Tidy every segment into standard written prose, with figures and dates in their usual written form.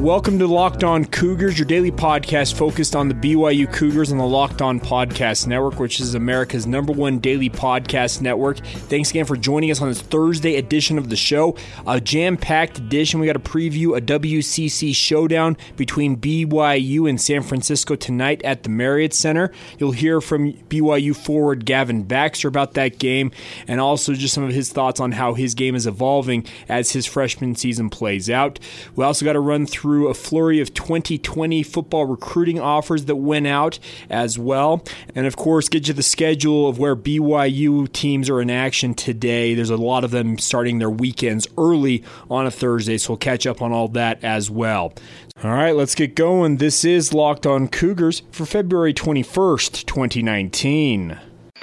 Welcome to Locked On Cougars, your daily podcast focused on the BYU Cougars on the Locked On Podcast Network, which is America's #1 daily podcast network. Thanks again for joining us on this Thursday edition of the show. A jam-packed edition. We got to preview a WCC showdown between BYU and San Francisco tonight at the Marriott Center. You'll hear from BYU forward Gavin Baxter about that game, and also just some of his thoughts on how his game is evolving as his freshman season plays out. We also got to run through a flurry of 2020 football recruiting offers that went out as well. And of course, get you the schedule of where BYU teams are in action today. There's a lot of them starting their weekends early on a Thursday, so we'll catch up on all that as well. All right, let's get going. This is Locked On Cougars for February 21st, 2019.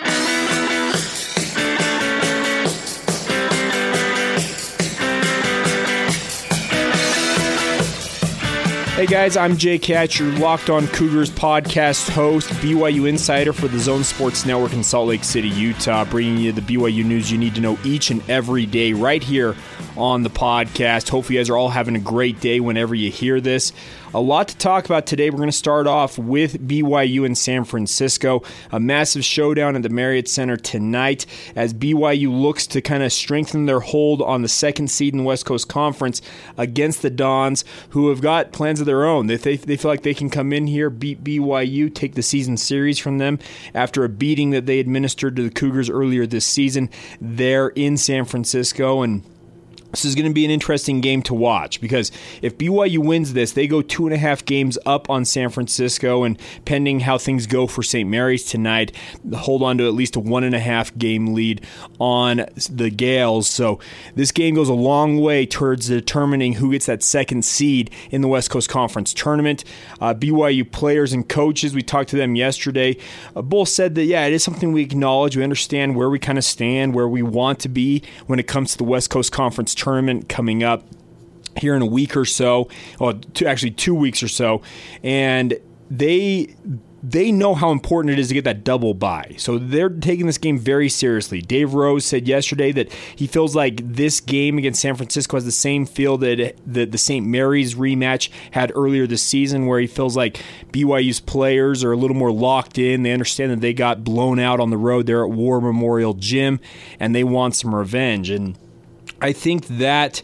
Hey guys, I'm Jay Katz, your Locked On Cougars podcast host, BYU insider for the Zone Sports Network in Salt Lake City, Utah, bringing you the BYU news you need to know each and every day right here on the podcast. Hopefully you guys are all having a great day whenever you hear this. A lot to talk about today. We're going to start off with BYU and San Francisco, a massive showdown at the Marriott Center tonight as BYU looks to kind of strengthen their hold on the second seed in the West Coast Conference against the Dons, who have got plans of their own. They feel like they can come in here, beat BYU, take the season series from them after a beating that they administered to the Cougars earlier this season there in San Francisco. And this is going to be an interesting game to watch because if BYU wins this, they go 2.5 games up on San Francisco, and pending how things go for St. Mary's tonight, hold on to at least a 1.5 game lead on the Gales. So this game goes a long way towards determining who gets that second seed in the West Coast Conference tournament. BYU players and coaches, we talked to them yesterday, both said that, yeah, it is something we acknowledge. We understand where we kind of stand, where we want to be when it comes to the West Coast Conference tournament coming up here in a week or so, or 2 weeks or so, and they know how important it is to get that double bye. So they're taking this game very seriously. Dave Rose said yesterday that he feels like this game against San Francisco has the same feel that the St. Mary's rematch had earlier this season, where he feels like BYU's players are a little more locked in. They understand that they got blown out on the road there at War Memorial Gym, and they want some revenge. And I think that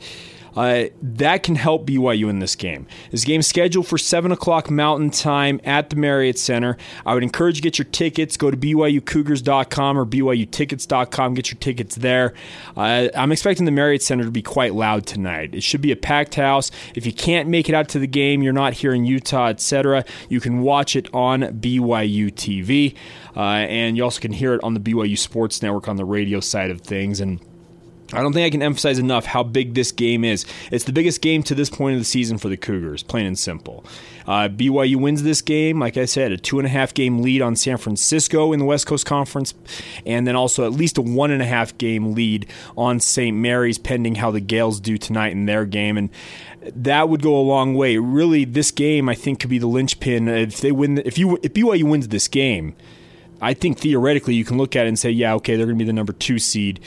that can help BYU in this game. This game's scheduled for 7 o'clock Mountain Time at the Marriott Center. I would encourage you to get your tickets. Go to BYUCougars.com or BYUTickets.com. Get your tickets there. I'm expecting the Marriott Center to be quite loud tonight. It should be a packed house. If you can't make it out to the game, you're not here in Utah, etc., you can watch it on BYU TV. And you also can hear it on the BYU Sports Network on the radio side of things. And I don't think I can emphasize enough how big this game is. It's the biggest game to this point of the season for the Cougars, plain and simple. BYU wins this game, like I said, a 2.5 game lead on San Francisco in the West Coast Conference, and then also at least a 1.5 game lead on St. Mary's, pending how the Gales do tonight in their game. And that would go a long way. Really, this game, I think, could be the linchpin. If BYU wins this game, I think theoretically you can look at it and say, yeah, okay, they're going to be the number 2 seed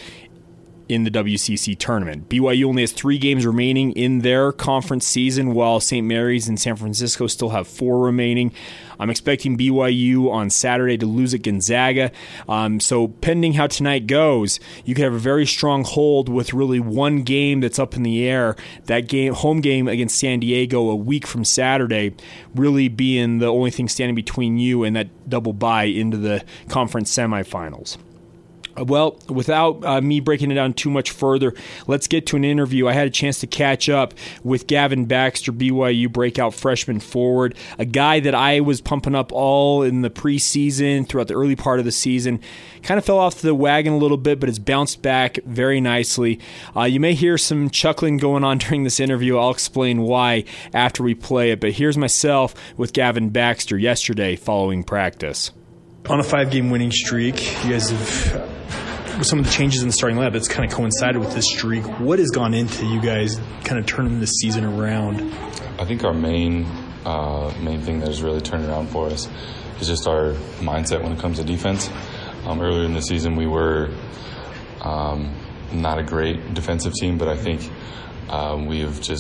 in the WCC tournament. BYU only has 3 games remaining in their conference season, while St. Mary's and San Francisco still have 4 remaining. I'm expecting BYU on Saturday to lose at Gonzaga. So pending how tonight goes, you could have a very strong hold with really one game that's up in the air. That game, home game against San Diego a week from Saturday, really being the only thing standing between you and that double bye into the conference semifinals. Well, without me breaking it down too much further, let's get to an interview. I had a chance to catch up with Gavin Baxter, BYU breakout freshman forward, a guy that I was pumping up all in the preseason, throughout the early part of the season. Kind of fell off the wagon a little bit, but has bounced back very nicely. You may hear some chuckling going on during this interview. I'll explain why after we play it. But here's myself with Gavin Baxter yesterday following practice. On a 5-game winning streak, you guys have, with some of the changes in the starting lineup, it's kind of coincided with this streak. What has gone into you guys kind of turning this season around? I think our main thing that has really turned around for us is just our mindset when it comes to defense. Earlier in the season, we were not a great defensive team, but I think we have just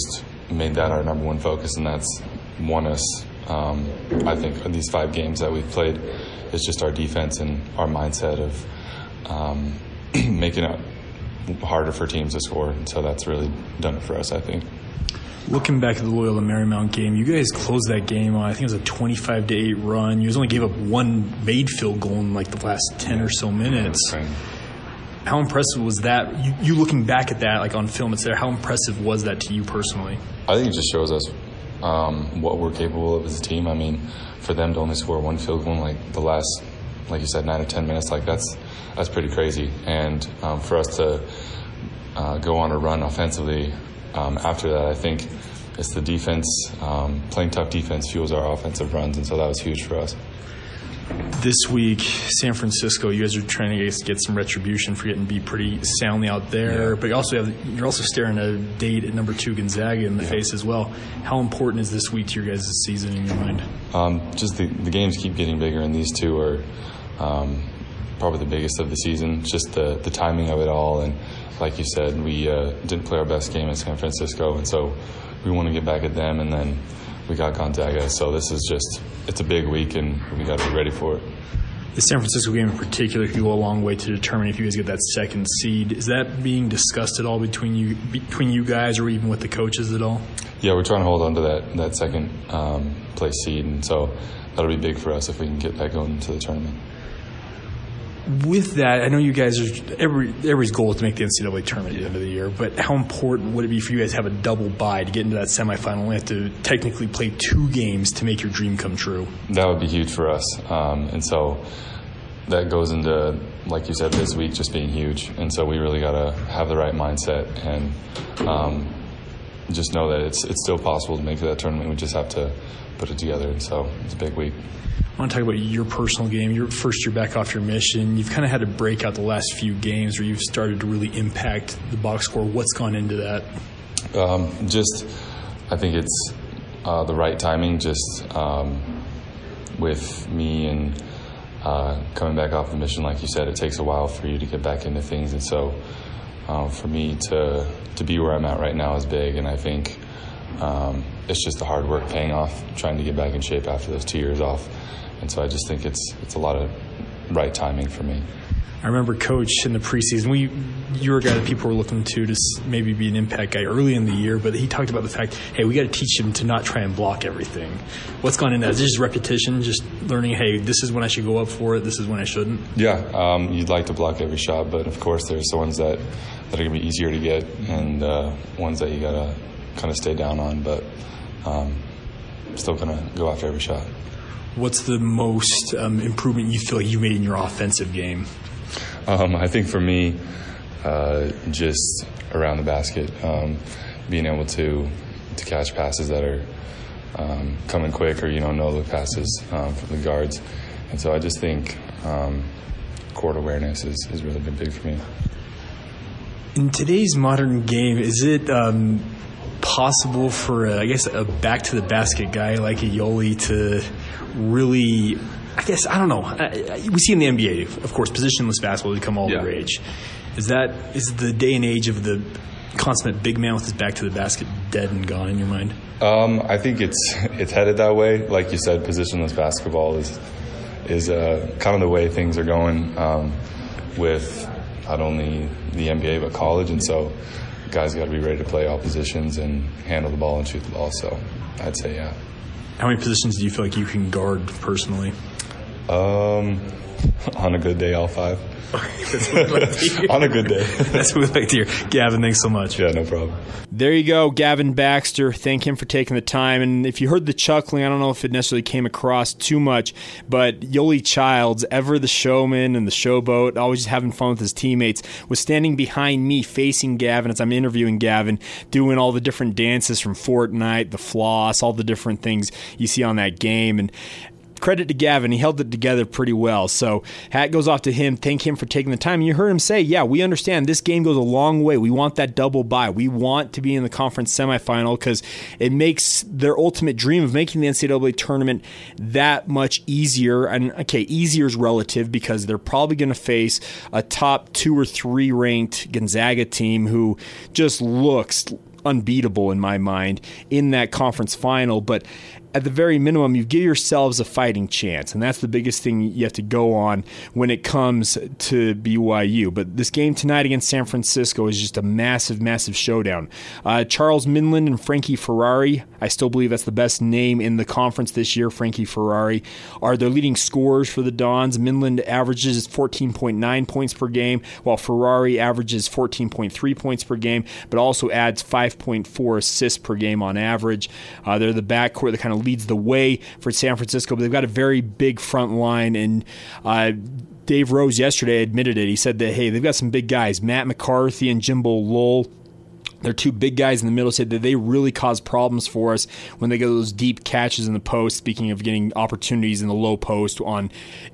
made that our number one focus, and that's won us. I think in these 5 games that we've played, it's just our defense and our mindset of making it harder for teams to score. And so that's really done it for us, I think. Looking back at the Loyola Marymount game, you guys closed that game on, I think it was a 25-8 run. You guys only gave up 1 made field goal in like the last 10 or so minutes. Right. How impressive was that? You looking back at that, like on film, it's there. How impressive was that to you personally? I think it just shows us what we're capable of as a team. I mean, for them to only score 1 field goal in like the last, like you said, 9 or 10 minutes, like that's pretty crazy. And for us to go on a run offensively after that, I think it's the defense. Playing tough defense fuels our offensive runs, and so that was huge for us. This week, San Francisco, you guys are trying to get some retribution for getting beat pretty soundly out there, but you're also staring a date at number 2 Gonzaga in the face as well. How important is this week to your guys' season in your mind? Just the games keep getting bigger, and these 2 are probably the biggest of the season. Just the timing of it all, and like you said, we didn't play our best game in San Francisco, and so we want to get back at them, and then we got Gonzaga. So this is it's a big week, and we got to be ready for it. The San Francisco game in particular could go a long way to determine if you guys get that 2nd seed. Is that being discussed at all between you guys, or even with the coaches at all? Yeah, we're trying to hold on to that 2nd place seed, and so that'll be big for us if we can get that going into the tournament. With that, I know you guys are everybody's goal is to make the NCAA tournament at the end of the year, but how important would it be for you guys to have a double bye to get into that semifinal? You have to technically play 2 games to make your dream come true. That would be huge for us, and so that goes into, like you said, this week just being huge. And so we really got to have the right mindset and just know that it's still possible to make it to that tournament. We just have to put it together, and so it's a big week. I want to talk about your personal game. Your first year back off your mission. You've kind of had to break out the last few games where you've started to really impact the box score. What's gone into that? I think it's the right timing, just with me and coming back off the mission. Like you said, it takes a while for you to get back into things. And so for me to be where I'm at right now is big. And I think it's just the hard work paying off, trying to get back in shape after those 2 years off. And so I just think it's a lot of right timing for me. I remember, Coach, in the preseason, you were a guy that people were looking to maybe be an impact guy early in the year, but he talked about the fact, hey, we got to teach him to not try and block everything. What's gone in that? Is it just repetition, just learning, hey, this is when I should go up for it, this is when I shouldn't? Yeah, you'd like to block every shot, but of course there's the ones that are going to be easier to get and ones that you got to kind of stay down on, but still going to go after every shot. What's the most improvement you feel like you made in your offensive game? I think for me, just around the basket, being able to catch passes that are coming quick, or no-look passes from the guards. And so I just think court awareness has really been big for me. In today's modern game, is it possible for, a back-to-the-basket guy like a Yoli to really, I don't know. We see in the NBA, of course, positionless basketball has become all the rage. Is the day and age of the consummate big man with his back to the basket dead and gone in your mind? I think it's headed that way. Like you said, positionless basketball is kind of the way things are going with not only the NBA but college, and so guys got to be ready to play all positions and handle the ball and shoot the ball. So I'd say yeah. How many positions do you feel like you can guard personally? On a good day, all 5. On a good day. That's what we like to hear. Gavin, thanks so much. Yeah, no problem. There you go, Gavin Baxter. Thank him for taking the time. And if you heard the chuckling, I don't know if it necessarily came across too much, but Yoli Childs, ever the showman and the showboat, always just having fun with his teammates, was standing behind me facing Gavin as I'm interviewing Gavin, doing all the different dances from Fortnite, the floss, all the different things you see on that game. And credit to Gavin, he held it together pretty well. So hat goes off to him. Thank him for taking the time. You heard him say, yeah, we understand this game goes a long way. We want that double bye. We want to be in the conference semifinal because it makes their ultimate dream of making the NCAA tournament that much easier. And okay, easier is relative because they're probably going to face a top 2 or 3 ranked Gonzaga team who just looks unbeatable in my mind in that conference final. But at the very minimum, you give yourselves a fighting chance, and that's the biggest thing you have to go on when it comes to BYU. But this game tonight against San Francisco is just a massive, massive showdown. Charles Minland and Frankie Ferrari, I still believe that's the best name in the conference this year. Frankie Ferrari are their leading scorers for the Dons. Minland averages 14.9 points per game, while Ferrari averages 14.3 points per game, but also adds 5.4 assists per game on average. They're the backcourt that kind of leads the way for San Francisco, but they've got a very big front line, and Dave Rose yesterday admitted it. He said that, hey, they've got some big guys, Matt McCarthy and Jimbo Lowell. They're two big guys in the middle. Said that they really cause problems for us when they get those deep catches in the post, speaking of getting opportunities in the low post on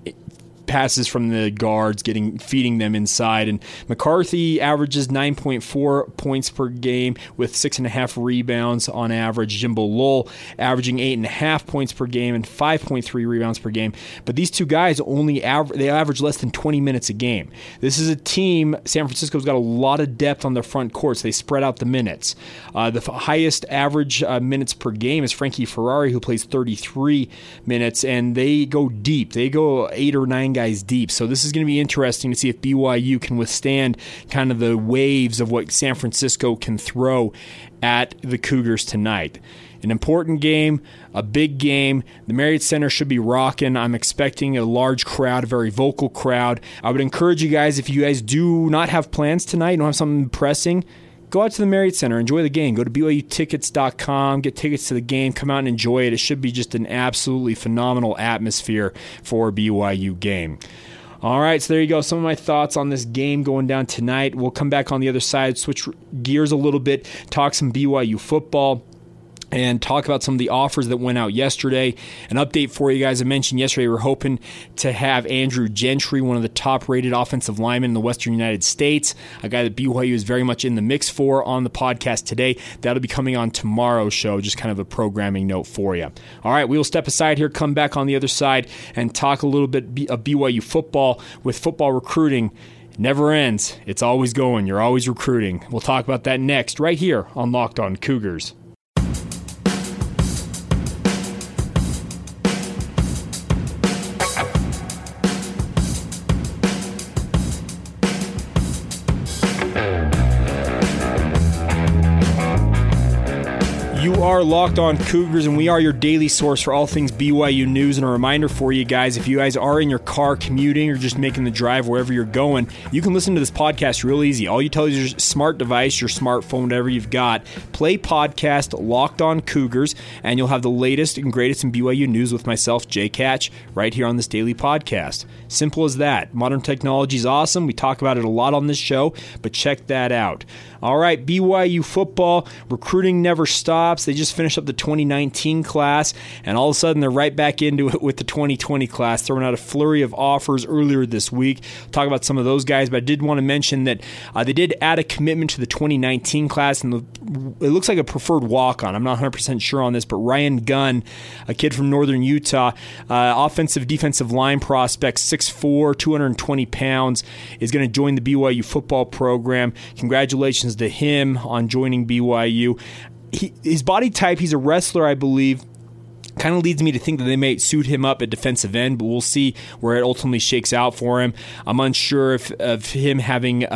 passes from the guards, feeding them inside. And McCarthy averages 9.4 points per game with 6.5 rebounds on average. Jimbo Lowell averaging 8.5 points per game and 5.3 rebounds per game. But these two guys they average less than 20 minutes a game. This is a team, San Francisco's got a lot of depth on their front courts. They spread out the minutes. The highest average minutes per game is Frankie Ferrari, who plays 33 minutes, and they go deep. They go 8 or 9 guys deep. So this is going to be interesting to see if BYU can withstand kind of the waves of what San Francisco can throw at the Cougars tonight. An important game, a big game. The Marriott Center should be rocking. I'm expecting a large crowd, a very vocal crowd. I would encourage you guys, if you guys do not have plans tonight, don't have something pressing, go out to the Marriott Center, enjoy the game. Go to BYUtickets.com, get tickets to the game, come out and enjoy it. It should be just an absolutely phenomenal atmosphere for a BYU game. All right, so there you go. Some of my thoughts on this game going down tonight. We'll come back on the other side, switch gears a little bit, talk some BYU football, and talk about some of the offers that went out yesterday. An update for you guys. I mentioned yesterday we're hoping to have Andrew Gentry, one of the top-rated offensive linemen in the Western United States, a guy that BYU is very much in the mix for, on the podcast today. That'll be coming on tomorrow's show, just kind of a programming note for you. All right, we will step aside here, come back on the other side, and talk a little bit of BYU football. With football recruiting, it never ends. It's always going. You're always recruiting. We'll talk about that next, right here on Locked On Cougars. You are Locked On Cougars, and we are your daily source for all things BYU news. And a reminder for you guys, if you guys are in your car commuting or just making the drive wherever you're going, you can listen to this podcast real easy. All you tell is your smart device, your smartphone, whatever you've got, play podcast Locked On Cougars, and you'll have the latest and greatest in BYU news with myself, Jay Catch, right here on this daily podcast. Simple as that. Modern technology is awesome. We talk about it a lot on this show, but check that out. All right, BYU football, recruiting never stops. They just finished up the 2019 class, and all of a sudden they're right back into it with the 2020 class, throwing out a flurry of offers earlier this week. Talk about some of those guys, but I did want to mention that they did add a commitment to the 2019 class, and it looks like a preferred walk-on. I'm not 100% sure on this, but Ryan Gunn, a kid from Northern Utah, offensive defensive line prospect, 6'4", 220 pounds, is going to join the BYU football program. Congratulations to him on joining BYU. His body type, he's a wrestler, I believe. Kind of leads me to think that they may suit him up at defensive end, but we'll see where it ultimately shakes out for him. I'm unsure of him having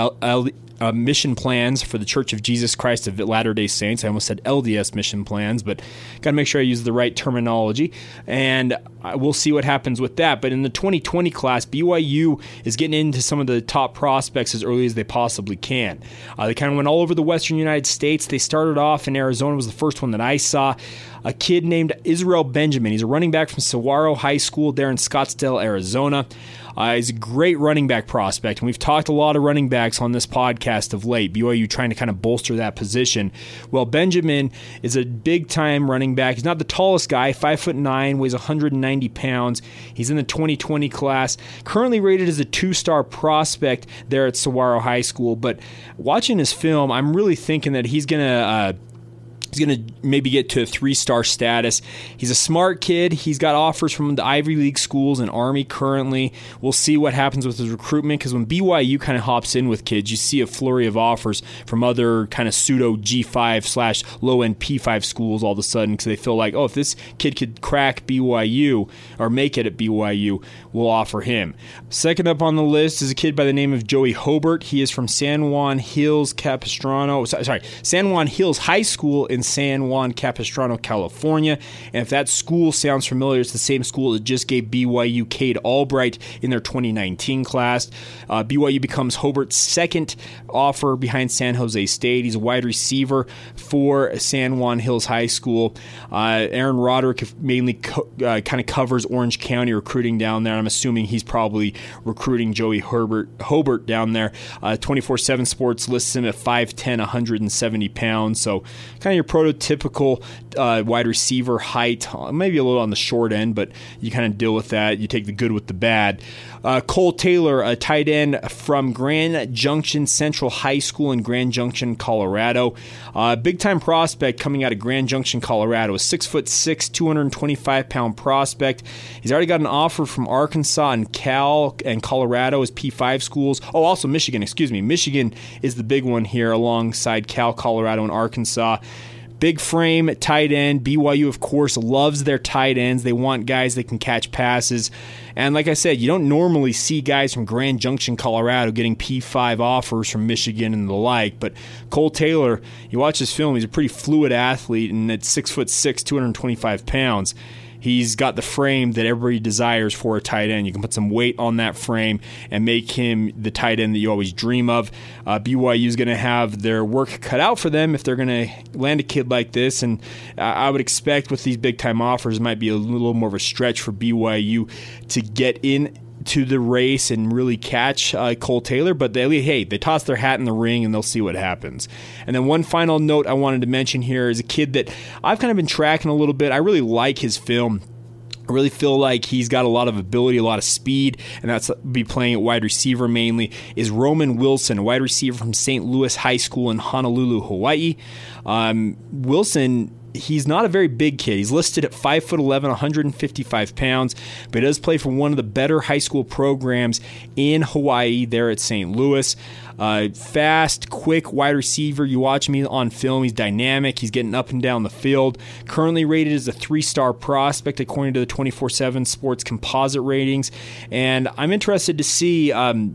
mission plans for the Church of Jesus Christ of Latter-day Saints. I almost said LDS mission plans, but got to make sure I use the right terminology, and we'll see what happens with that. But in the 2020 class, BYU is getting into some of the top prospects as early as they possibly can. They kind of went all over the Western United States. They started off in Arizona, was the first one that I saw. A kid named Israel Benjamin. He's a running back from Saguaro High School there in Scottsdale, Arizona. He's a great running back prospect, and we've talked a lot of running backs on this podcast of late. BYU trying to kind of bolster that position. Well, Benjamin is a big-time running back. He's not the tallest guy, 5'9", weighs 190 pounds. He's in the 2020 class, currently rated as a 2-star prospect there at Saguaro High School. But watching his film, I'm really thinking that he's going to He's going to maybe get to a 3-star status. He's a smart kid. He's got offers from the Ivy League schools and Army currently. We'll see what happens with his recruitment, because when BYU kind of hops in with kids, you see a flurry of offers from other kind of pseudo G5 / low-end P5 schools all of a sudden, because they feel like, oh, if this kid could crack BYU or make it at BYU, we'll offer him. Second up on the list is a kid by the name of Joey Hobart. He is from San Juan Hills San Juan Hills High School in San Juan Capistrano, California. And if that school sounds familiar, it's the same school that just gave BYU Cade Albright in their 2019 class. BYU becomes Hobart's second offer behind San Jose State. He's a wide receiver for San Juan Hills High School. Aaron Roderick mainly kind of covers Orange County recruiting down there. I'm assuming he's probably recruiting Joey Hobart down there. 24/7 Sports lists him at 5'10", 170 pounds. So kind of your prototypical wide receiver height, maybe a little on the short end, but you kind of deal with that. You take the good with the bad. Cole Taylor, a tight end from Grand Junction Central High School in Grand Junction, Colorado. Big-time prospect coming out of Grand Junction, Colorado. A 6'6", 225-pound prospect. He's already got an offer from Arkansas and Cal and Colorado as P5 schools. Oh, also Michigan, Michigan is the big one here alongside Cal, Colorado, and Arkansas. Big frame, tight end. BYU, of course, loves their tight ends. They want guys that can catch passes. And like I said, you don't normally see guys from Grand Junction, Colorado getting P5 offers from Michigan and the like. But Cole Taylor, you watch his film, he's a pretty fluid athlete, and at 6'6", 225 pounds. He's got the frame that everybody desires for a tight end. You can put some weight on that frame and make him the tight end that you always dream of. BYU is going to have their work cut out for them if they're going to land a kid like this. And I would expect with these big-time offers, it might be a little more of a stretch for BYU to get in to the race and really catch Cole Taylor, but they toss their hat in the ring and they'll see what happens. And then one final note I wanted to mention here is a kid that I've kind of been tracking a little bit. I really like his film. I really feel like he's got a lot of ability, a lot of speed, and that's be playing at wide receiver mainly, is Roman Wilson, a wide receiver from St. Louis High School in Honolulu, Hawaii. Wilson, he's not a very big kid. He's listed at 5'11", 155 pounds, but he does play for one of the better high school programs in Hawaii there at St. Louis. Fast, quick wide receiver. You watch him on film, he's dynamic. He's getting up and down the field. Currently rated as a 3-star prospect according to the 24/7 Sports composite ratings. And I'm interested to see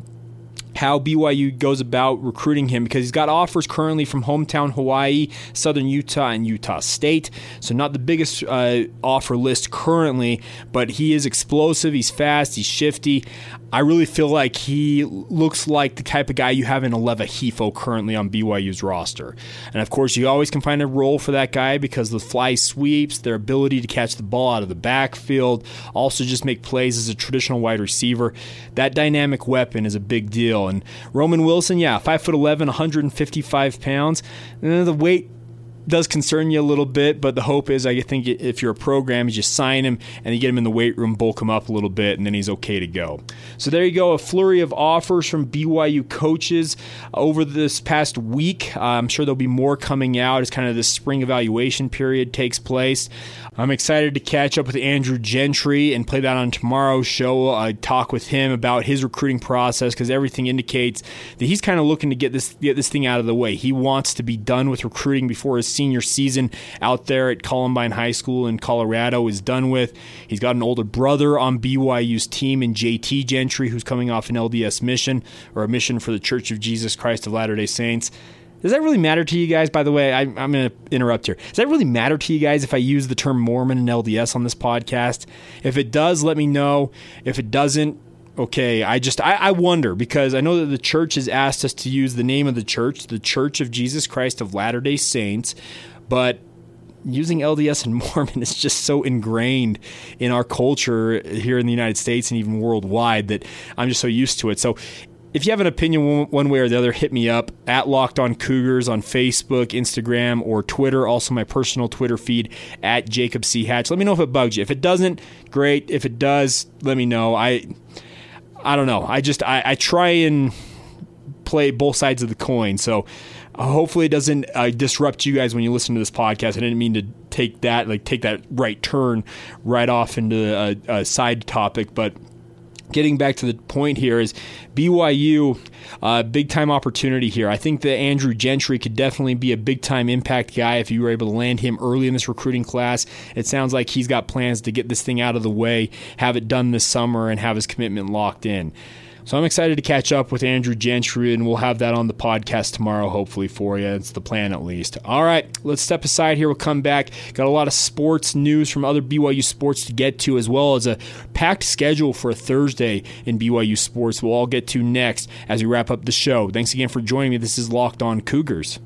how BYU goes about recruiting him, because he's got offers currently from hometown Hawaii, Southern Utah, and Utah State. So not the biggest offer list currently, but he is explosive, he's fast, he's shifty. I really feel like he looks like the type of guy you have in Aleva Hifo currently on BYU's roster. And of course, you always can find a role for that guy because the fly sweeps, their ability to catch the ball out of the backfield, also just make plays as a traditional wide receiver. That dynamic weapon is a big deal. And Roman Wilson, 5'11", 155 pounds. And the weight does concern you a little bit, but the hope is, I think if you're a program, you just sign him and you get him in the weight room, bulk him up a little bit, and then he's okay to go. So there you go, a flurry of offers from BYU coaches over this past week. I'm sure there'll be more coming out as kind of this spring evaluation period takes place. I'm excited to catch up with Andrew Gentry and play that on tomorrow's show. I talk with him about his recruiting process, because everything indicates that he's kind of looking to get this thing out of the way. He wants to be done with recruiting before his senior season out there at Columbine High School in Colorado is done with. He's got an older brother on BYU's team in JT Gentry, who's coming off an LDS mission, or a mission for the Church of Jesus Christ of Latter-day Saints. Does that really matter to you guys? By the way, I'm going to interrupt here. Does that really matter to you guys if I use the term Mormon and LDS on this podcast? If it does, let me know. If it doesn't, okay. I wonder, because I know that the church has asked us to use the name of the Church of Jesus Christ of Latter-day Saints, but using LDS and Mormon is just so ingrained in our culture here in the United States and even worldwide that I'm just so used to it. So if you have an opinion one way or the other, hit me up at Locked On Cougars on Facebook, Instagram, or Twitter. Also, my personal Twitter feed at Jacob C. Hatch. Let me know if it bugs you. If it doesn't, great. If it does, let me know. I don't know. I try and play both sides of the coin. So Hopefully it doesn't disrupt you guys when you listen to this podcast. I didn't mean to take that right turn right off into a side topic, but getting back to the point here is BYU, big-time opportunity here. I think that Andrew Gentry could definitely be a big-time impact guy if you were able to land him early in this recruiting class. It sounds like he's got plans to get this thing out of the way, have it done this summer, and have his commitment locked in. So I'm excited to catch up with Andrew Gentry, and we'll have that on the podcast tomorrow, hopefully, for you. It's the plan, at least. All right, let's step aside here. We'll come back. Got a lot of sports news from other BYU sports to get to, as well as a packed schedule for a Thursday in BYU sports we'll all get to next as we wrap up the show. Thanks again for joining me. This is Locked On Cougars.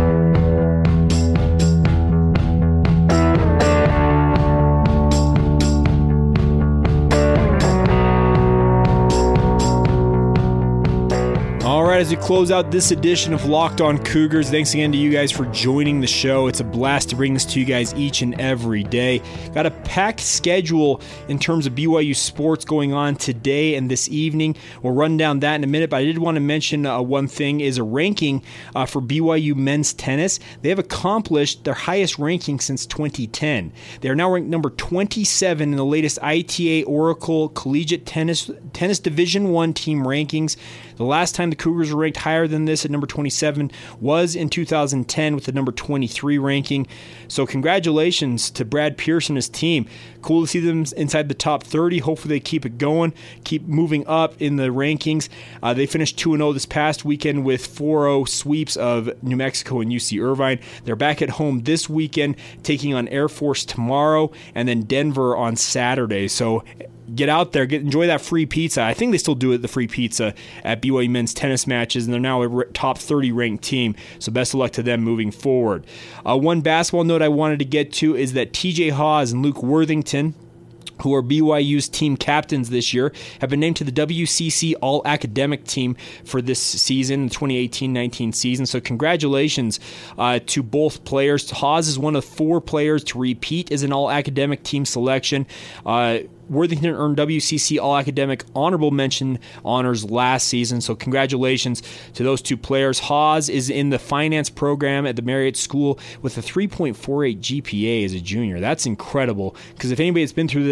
As we close out this edition of Locked On Cougars, thanks again to you guys for joining the show. It's a blast to bring this to you guys each and every day. Got a packed schedule in terms of BYU sports going on today and this evening. We'll run down that in a minute, but I did want to mention one thing is a ranking for BYU men's tennis. They have accomplished their highest ranking since 2010. They are now ranked number 27 in the latest ITA Oracle Collegiate Tennis Division I team rankings. The last time the Cougars were ranked higher than this at number 27 was in 2010 with the number 23 ranking. So congratulations to Brad Pierce and his team. Cool to see them inside the top 30. Hopefully they keep it going, keep moving up in the rankings. They finished 2-0 this past weekend with 4-0 sweeps of New Mexico and UC Irvine. They're back at home this weekend, taking on Air Force tomorrow and then Denver on Saturday. So get out there, enjoy that free pizza. I think they still do it, the free pizza, at BYU men's tennis matches, and they're now a top 30 ranked team, so best of luck to them moving forward. One basketball note I wanted to get to is that TJ Haws and Luke Worthington, who are BYU's team captains this year, have been named to the WCC All-Academic team for this season, the 2018-19 season. So congratulations to both players. Haws is one of 4 players to repeat as an All-Academic team selection. Worthington earned WCC All-Academic Honorable Mention honors last season, so congratulations to those 2 players. Haws is in the finance program at the Marriott School with a 3.48 GPA as a junior. That's incredible, because if anybody that's been through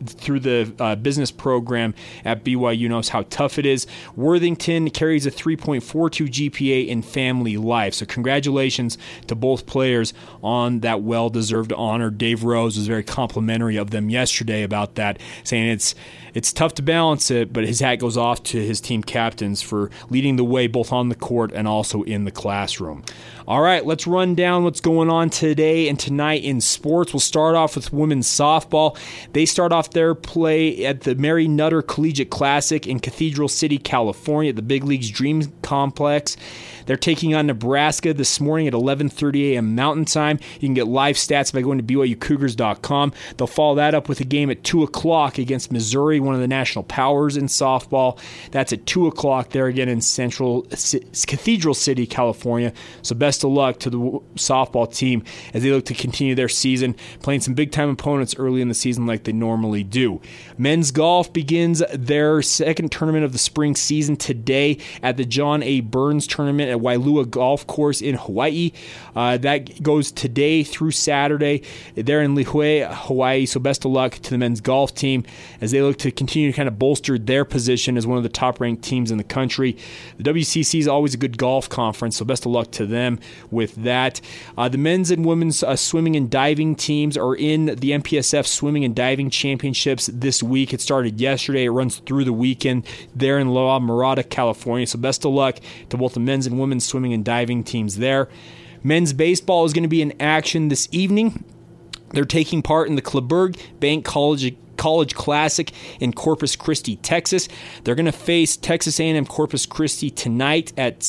the business program at BYU knows how tough it is. Worthington carries a 3.42 GPA in family life, so congratulations to both players on that well-deserved honor. Dave Rose was very complimentary of them yesterday about that, saying it's tough to balance it, but his hat goes off to his team captains for leading the way both on the court and also in the classroom. All right, let's run down what's going on today and tonight in sports. We'll start off with women's softball. They start off their play at the Mary Nutter Collegiate Classic in Cathedral City, California, at the Big Leagues Dream Complex. They're taking on Nebraska this morning at 11:30 a.m. Mountain Time. You can get live stats by going to BYUCougars.com. They'll follow that up with a game at 2 o'clock against Missouri, one of the national powers in softball. That's at 2 o'clock there again in Cathedral City, California. So best of luck to the softball team as they look to continue their season, playing some big-time opponents early in the season like they normally do. Men's golf begins their second tournament of the spring season today at the John A. Burns Tournament at Wailua Golf Course in Hawaii. That goes today through Saturday. They're in Lihue, Hawaii, so best of luck to the men's golf team as they look to continue to kind of bolster their position as one of the top-ranked teams in the country. The WCC is always a good golf conference, so best of luck to them with that. The men's and women's swimming and diving teams are in the MPSF Swimming and Diving Championships this week. It started yesterday. It runs through the weekend there in La Mirada, California, so best of luck to both the men's and women's swimming and diving teams there. Men's baseball is going to be in action this evening. They're taking part in the Kleberg Bank College Classic in Corpus Christi, Texas. They're going to face Texas A&M Corpus Christi tonight at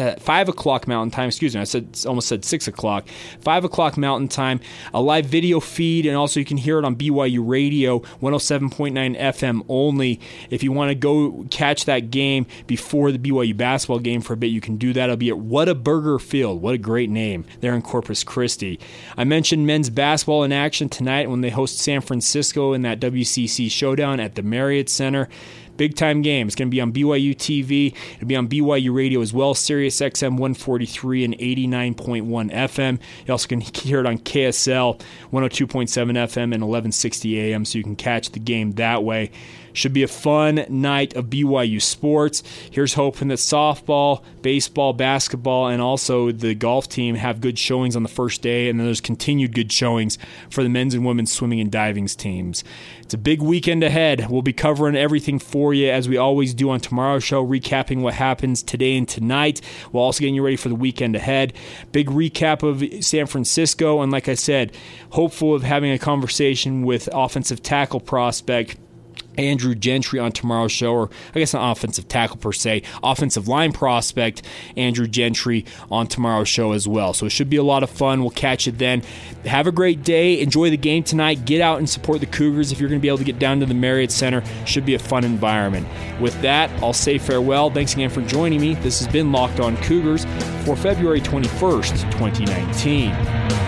5 o'clock Mountain Time. Excuse me, I almost said 6 o'clock. 5 o'clock Mountain Time. A live video feed, and also you can hear it on BYU Radio, 107.9 FM only. If you want to go catch that game before the BYU basketball game for a bit, you can do that. It'll be at Whataburger Field. What a great name there in Corpus Christi. I mentioned men's basketball in action tonight when they host San Francisco in that WCC showdown at the Marriott Center. Big time game. It's going to be on BYU TV. It'll be on BYU Radio as well, Sirius XM 143 and 89.1 FM. You also can hear it on KSL 102.7 FM and 1160 AM, so you can catch the game that way. Should be a fun night of BYU sports. Here's hoping that softball, baseball, basketball, and also the golf team have good showings on the first day, and then there's continued good showings for the men's and women's swimming and diving teams. It's a big weekend ahead. We'll be covering everything for you as we always do on tomorrow's show, recapping what happens today and tonight. We're also getting you ready for the weekend ahead. Big recap of San Francisco, and like I said, hopeful of having a conversation with offensive tackle prospect Andrew Gentry on tomorrow's show, or I guess not offensive tackle per se, offensive line prospect Andrew Gentry on tomorrow's show as well. So it should be a lot of fun. We'll catch you then. Have a great day. Enjoy the game tonight. Get out and support the Cougars if you're going to be able to get down to the Marriott Center. Should be a fun environment. With that, I'll say farewell. Thanks again for joining me. This has been Locked On Cougars for February 21st, 2019.